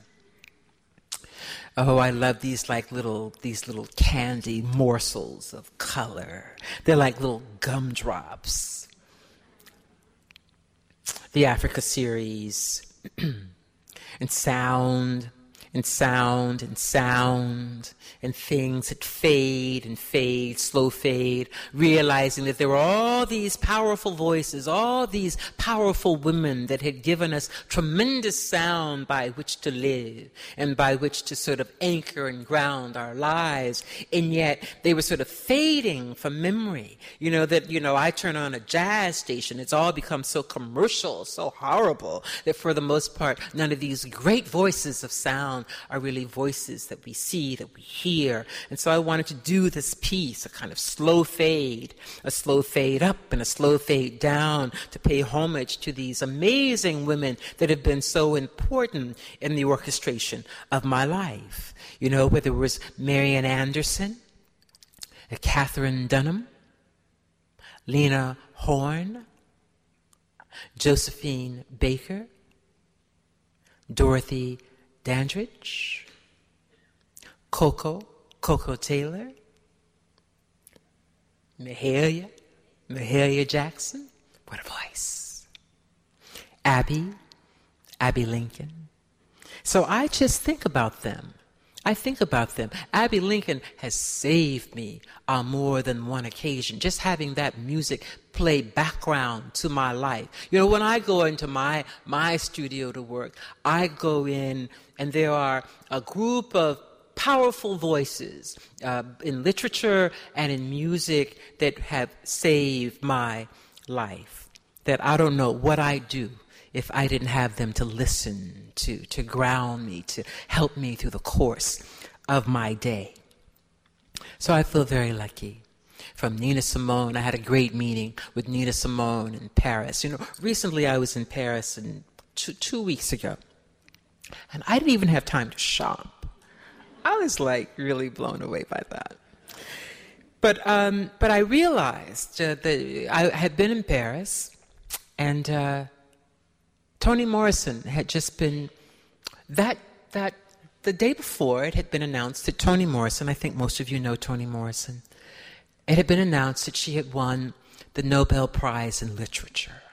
Speaker 2: Oh, I love these like little, these little candy morsels of color. They're like little gumdrops. The Africa series, and sound, and sound, and sound, and things that fade and fade, slow fade, realizing that there were all these powerful voices, all these powerful women that had given us tremendous sound by which to live and by which to sort of anchor and ground our lives. And yet they were sort of fading from memory. You know, that, you know, I turn on a jazz station, it's all become so commercial, so horrible, that for the most part, none of these great voices of sound background are really voices that we see, that we hear. And so I wanted to do this piece, a kind of slow fade, a slow fade up and a slow fade down, to pay homage to these amazing women that have been so important in the orchestration of my life. You know, whether it was Marian Anderson, Catherine Dunham, Lena Horne, Josephine Baker, Dorothy Dandridge, Coco, Coco Taylor, Mahalia, Mahalia Jackson, what a voice, Abby, Abby Lincoln. So I just think about them. I think about them. Abby Lincoln has saved me on more than one occasion, just having that music play background to my life. You know, when I go into my my studio to work, I go in and there are a group of powerful voices uh, in literature and in music that have saved my life, that I don't know what I'd do if I didn't have them to listen to, to ground me, to help me through the course of my day. So I feel very lucky. From Nina Simone, I had a great meeting with Nina Simone in Paris. You know, recently I was in Paris and two, two weeks ago, and I didn't even have time to shop. I was like really blown away by that. But um, but I realized uh, that I had been in Paris, and uh, Toni Morrison had just been, that, that, the day before it had been announced that Toni Morrison, I think most of you know Toni Morrison, it had been announced that she had won the Nobel Prize in Literature.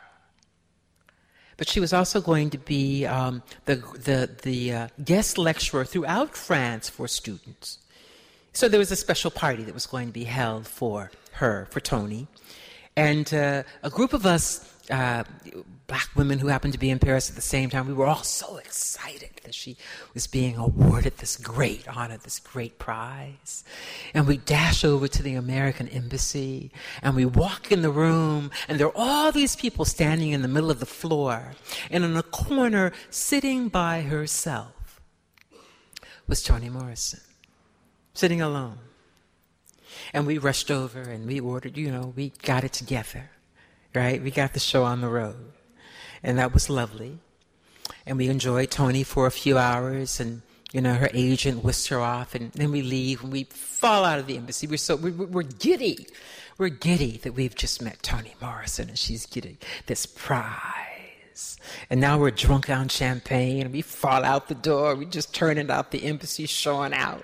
Speaker 2: But she was also going to be um, the, the, the uh, guest lecturer throughout France for students. So there was a special party that was going to be held for her, for Toni. And uh, a group of us, uh, black women who happened to be in Paris at the same time, we were all so excited that she was being awarded this great honor, this great prize. And we dash over to the American embassy, and we walk in the room, and there are all these people standing in the middle of the floor. And in a corner, sitting by herself, was Toni Morrison, sitting alone. And we rushed over, and we ordered, you know, we got it together, right? We got the show on the road. And that was lovely. And we enjoyed Toni for a few hours, and, you know, her agent whisked her off, and then we leave, and we fall out of the embassy. We're so, we're, we're giddy. We're giddy that we've just met Toni Morrison, and she's getting this prize. And now we're drunk on champagne, and we fall out the door. We just turn it out, the embassy showing out.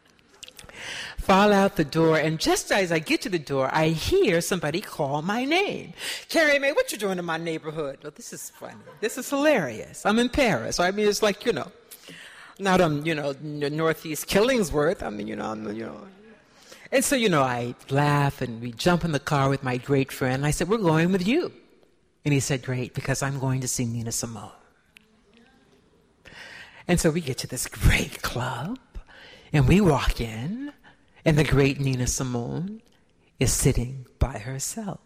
Speaker 2: Fall out the door, and just as I get to the door, I hear somebody call my name. Carrie Mae, what you doing in my neighborhood? Oh, this is funny. This is hilarious. I'm in Paris. I mean, it's like, you know, not um, you know, Northeast Killingsworth. I mean, you know, I'm, you know. And so, you know, I laugh, and we jump in the car with my great friend. And I said, we're going with you. And he said, great, because I'm going to see Nina Simone. And so we get to this great club, and we walk in, and the great Nina Simone is sitting by herself.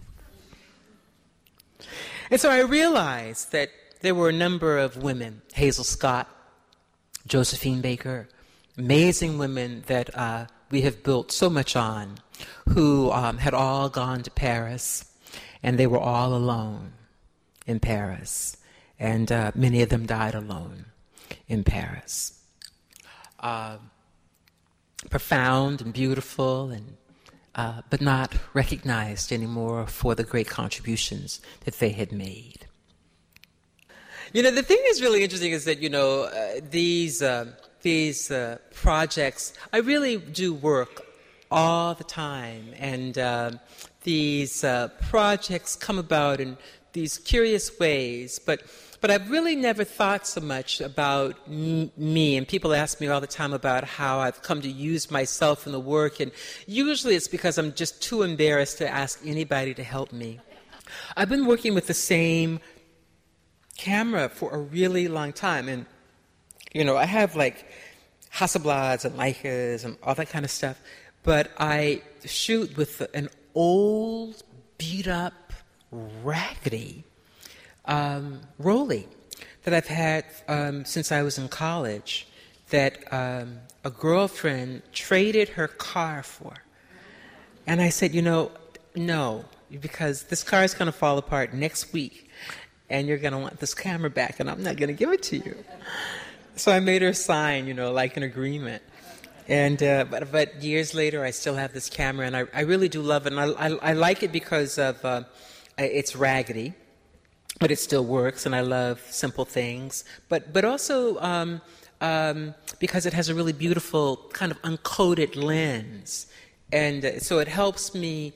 Speaker 2: And so I realized that there were a number of women, Hazel Scott, Josephine Baker, amazing women that uh, we have built so much on, who um, had all gone to Paris, and they were all alone in Paris. And uh, many of them died alone in Paris. Uh, profound and beautiful, and uh, but not recognized anymore for the great contributions that they had made. You know, the thing that's really interesting is that, you know, uh, these uh, these uh, projects, I really do work all the time, and uh, these uh, projects come about in these curious ways, but But I've really never thought so much about m- me, and people ask me all the time about how I've come to use myself in the work, and usually it's because I'm just too embarrassed to ask anybody to help me. I've been working with the same camera for a really long time, and, you know, I have like Hasselblads and Leicas and all that kind of stuff, but I shoot with an old, beat-up, raggedy Um, Rolly that I've had um, since I was in college, that um, a girlfriend traded her car for. And I said, you know, no, because this car is going to fall apart next week, and you're going to want this camera back, and I'm not going to give it to you. So I made her sign, you know, like an agreement. And uh, but but years later, I still have this camera, and I, I really do love it. And I, I, I like it because of uh, it's raggedy, but it still works, and I love simple things. But but also um, um, because it has a really beautiful kind of uncoated lens, and uh, so it helps me.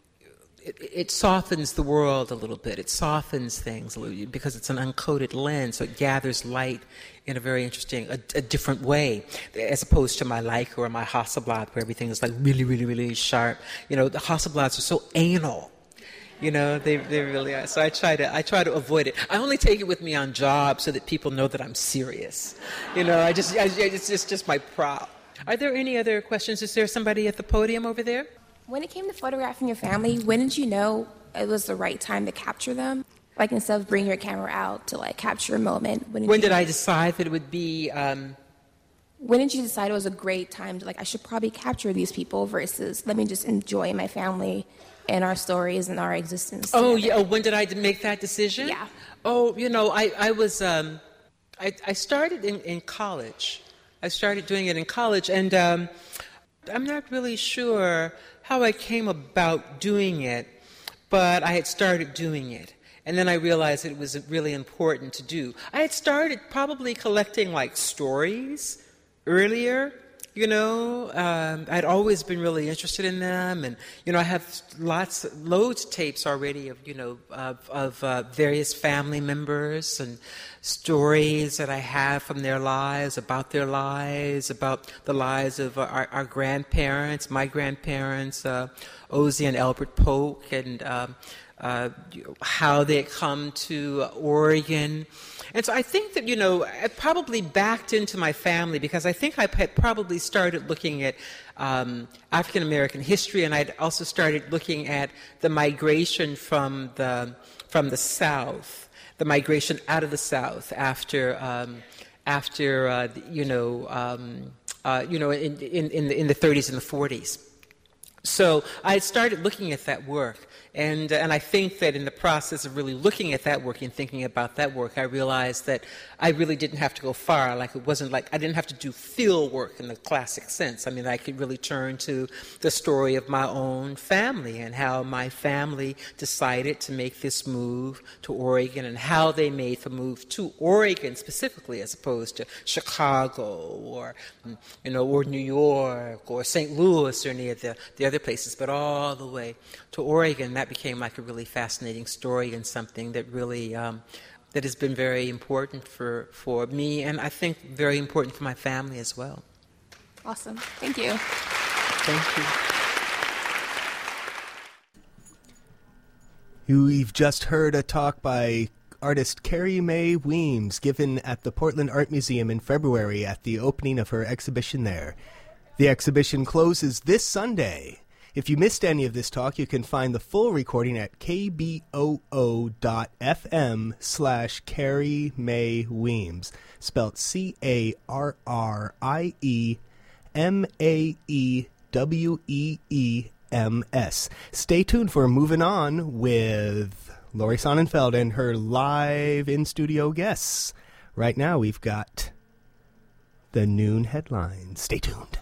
Speaker 2: It, it softens the world a little bit. It softens things a little because it's an uncoated lens, so it gathers light in a very interesting, a, a different way, as opposed to my Leica or my Hasselblad, where everything is like really, really, really sharp. You know, the Hasselblads are so anal. You know, they they really are. So I try to I try to avoid it. I only take it with me on jobs so that people know that I'm serious. You know, I just I, it's just just my prop. Are there any other questions? Is there somebody at the podium over there?
Speaker 4: When it came to photographing your family, when did you know it was the right time to capture them? Like, instead of bringing your camera out to, like, capture a moment. When did,
Speaker 2: when did
Speaker 4: you,
Speaker 2: I decide that it would be... Um...
Speaker 4: When did you decide it was a great time to, like, I should probably capture these people versus let me just enjoy my family and our stories and our existence
Speaker 2: Oh,
Speaker 4: together?
Speaker 2: yeah. Oh, when did I make that decision?
Speaker 4: Yeah.
Speaker 2: Oh, you know, I, I was... Um, I, I started in, in college. I started doing it in college, and um, I'm not really sure how I came about doing it, but I had started doing it. And then I realized it was really important to do. I had started probably collecting, like, stories earlier, you know. Um, I'd always been really interested in them. And, you know, I have lots, loads of tapes already of, you know, of, of uh, various family members and stories that I have from their lives, about their lives, about the lives of our, our grandparents, my grandparents, uh, Ozzie and Albert Polk, and um, uh, how they had come to Oregon. And so I think that, you know, I probably backed into my family because I think I had probably started looking at um, African-American history, and I'd also started looking at the migration from the, from the South. The migration out of the South after, um, after uh, you know, um, uh, you know, in, in, in, the, in the thirties and the forties. So I had started looking at that work, and and I think that in the process of really looking at that work and thinking about that work, I realized that I really didn't have to go far. Like, it wasn't like I didn't have to do field work in the classic sense. I mean, I could really turn to the story of my own family and how my family decided to make this move to Oregon, and how they made the move to Oregon specifically, as opposed to Chicago or, you know, or New York or Saint Louis or any of the, the other places, but all the way to Oregon. That became like a really fascinating story, and something that really um, that has been very important for, for me, and I think very important for my family as well.
Speaker 4: Awesome. Thank you.
Speaker 2: Thank
Speaker 3: you. We've just heard a talk by artist Carrie Mae Weems given at the Portland Art Museum in February at the opening of her exhibition there. The exhibition closes this Sunday. If you missed any of this talk, you can find the full recording at kboo.fm slash Carrie Mae Weems, spelled C A R R I E M A E W E E M S. Stay tuned for Moving On with Laurie Sonnenfeld and her live in-studio guests. Right now, we've got the noon headlines. Stay tuned.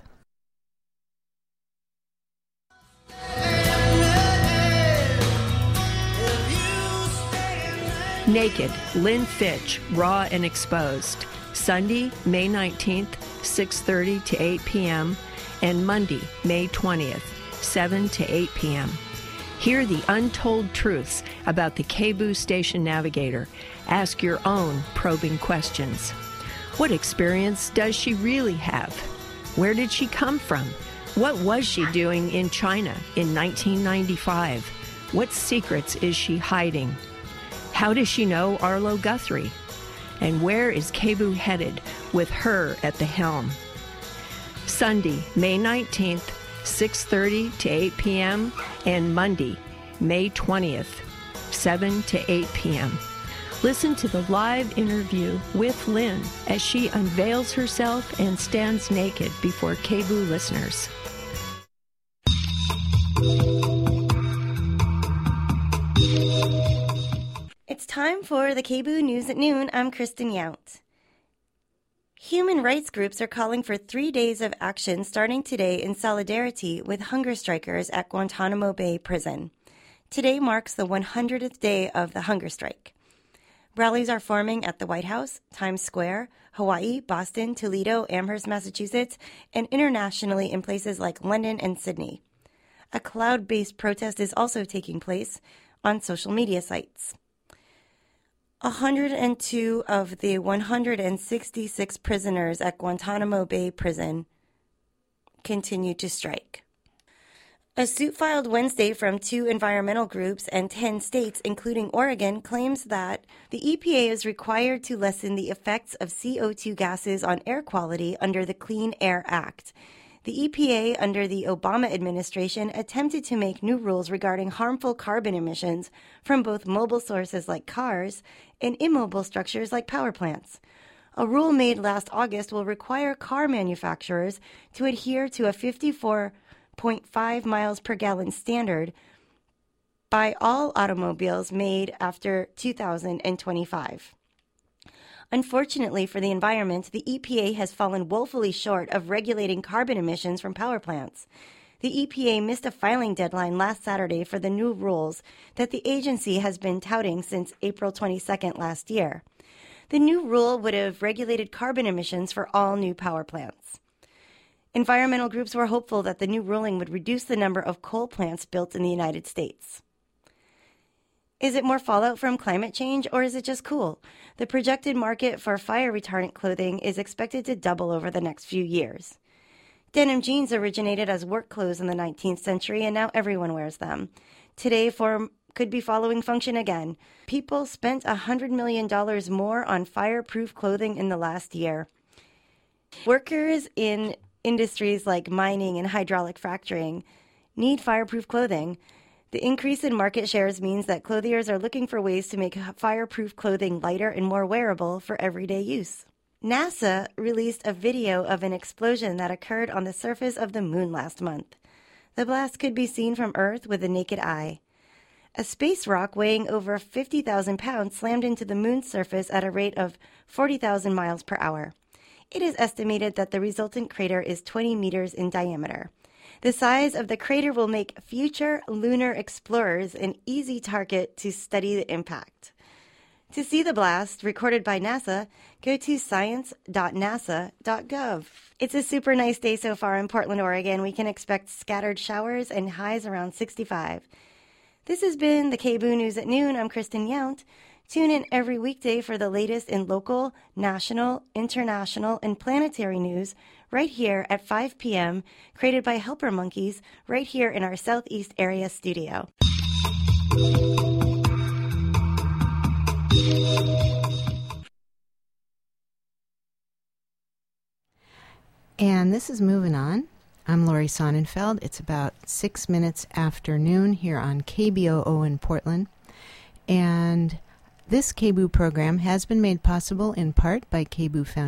Speaker 5: Naked, Lynn Fitch, Raw and Exposed. Sunday, May nineteenth, six thirty to eight p.m. and Monday, May twentieth, seven to eight p.m. Hear the untold truths about the K B O O Station Navigator. Ask your own probing questions. What experience does she really have? Where did she come from? What was she doing in China in nineteen ninety-five? What secrets is she hiding? How does she know Arlo Guthrie? And where is K B O O headed with her at the helm? Sunday, May nineteenth, six thirty to eight p.m. and Monday, May twentieth, seven to eight p.m. Listen to the live interview with Lynn as she unveils herself and stands naked before K B O O listeners.
Speaker 6: It's time for the K B O O News at Noon. I'm Kristen Yount. Human rights groups are calling for three days of action starting today in solidarity with hunger strikers at Guantanamo Bay Prison. Today marks the one hundredth day of the hunger strike. Rallies are forming at the White House, Times Square, Hawaii, Boston, Toledo, Amherst, Massachusetts, and internationally in places like London and Sydney. A cloud-based protest is also taking place on social media sites. one hundred two of the one hundred sixty-six prisoners at Guantanamo Bay Prison continue to strike. A suit filed Wednesday from two environmental groups and ten states, including Oregon, claims that the E P A is required to lessen the effects of C O two gases on air quality under the Clean Air Act. The E P A, under the Obama administration, attempted to make new rules regarding harmful carbon emissions from both mobile sources like cars and immobile structures like power plants. A rule made last August will require car manufacturers to adhere to a fifty-four point five miles per gallon standard by all automobiles made after two thousand twenty-five. Unfortunately for the environment, the E P A has fallen woefully short of regulating carbon emissions from power plants. The E P A missed a filing deadline last Saturday for the new rules that the agency has been touting since April twenty-second last year. The new rule would have regulated carbon emissions for all new power plants. Environmental groups were hopeful that the new ruling would reduce the number of coal plants built in the United States. Is it more fallout from climate change, or is it just cool? The projected market for fire retardant clothing is expected to double over the next few years. Denim jeans originated as work clothes in the nineteenth century, and now everyone wears them. Today, form could be following function again. People spent one hundred million dollars more on fireproof clothing in the last year. Workers in industries like mining and hydraulic fracturing need fireproof clothing. The increase in market shares means that clothiers are looking for ways to make fireproof clothing lighter and more wearable for everyday use. NASA released a video of an explosion that occurred on the surface of the moon last month. The blast could be seen from Earth with the naked eye. A space rock weighing over fifty thousand pounds slammed into the moon's surface at a rate of forty thousand miles per hour. It is estimated that the resultant crater is twenty meters in diameter. The size of the crater will make future lunar explorers an easy target to study the impact. To see the blast, recorded by NASA, go to science dot nasa dot gov. It's a super nice day so far in Portland, Oregon. We can expect scattered showers and highs around sixty-five. This has been the K B O O News at Noon. I'm Kristen Yount. Tune in every weekday for the latest in local, national, international, and planetary news right here at five p.m., created by Helper Monkeys right here in our Southeast area studio.
Speaker 7: And this is Moving On. I'm Lori Sonnenfeld. It's about six minutes after noon here on K B O O in Portland. And this K B O O program has been made possible in part by K B O O Foundation.